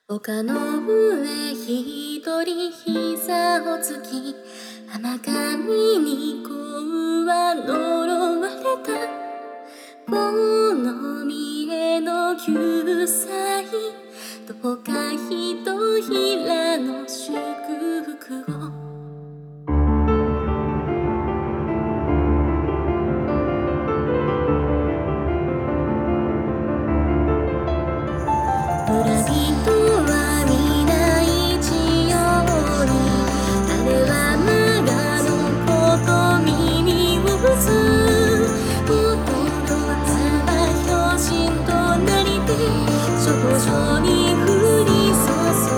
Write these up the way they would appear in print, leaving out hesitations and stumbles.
丘の上一人膝をつき浜上に子は呪われた。この見えの救済どうかひとひらの祝福を。村人は皆一様にあれはマガのこと耳を打つ。弟は幅標準となりて少女に降り注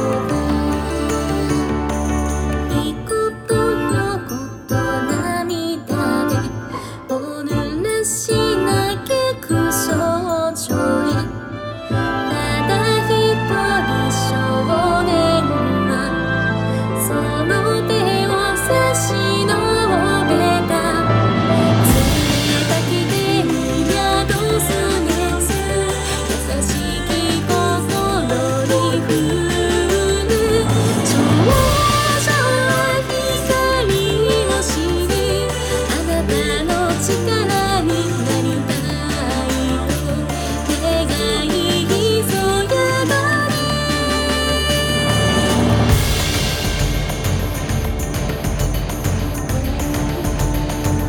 ぐ。いことよこと涙でおぬらし嘆く少女へ。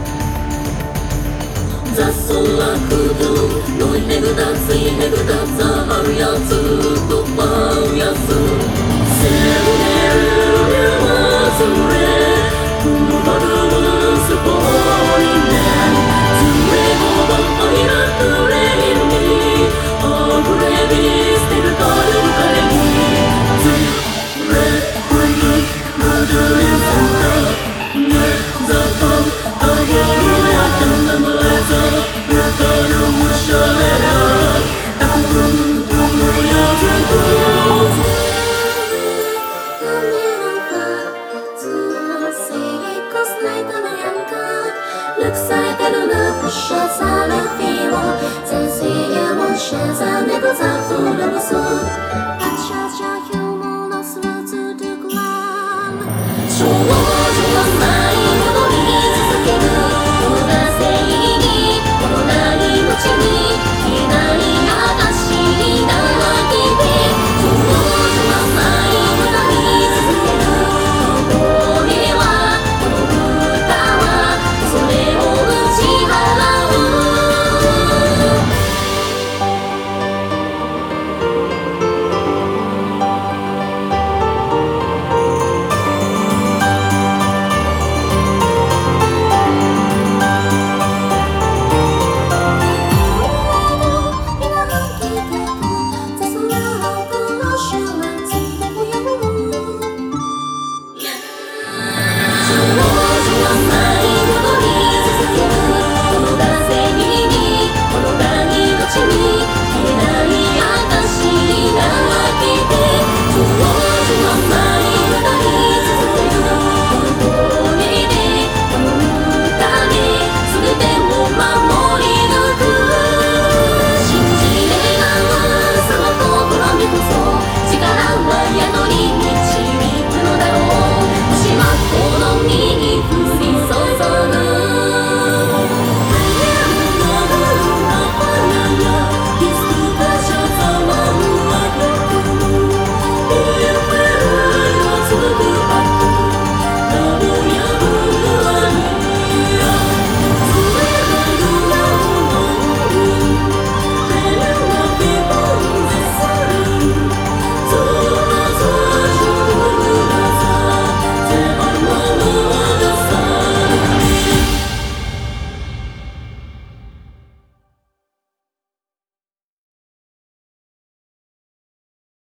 雑草は空洞、ノイネグダ、スイネグダ、ザ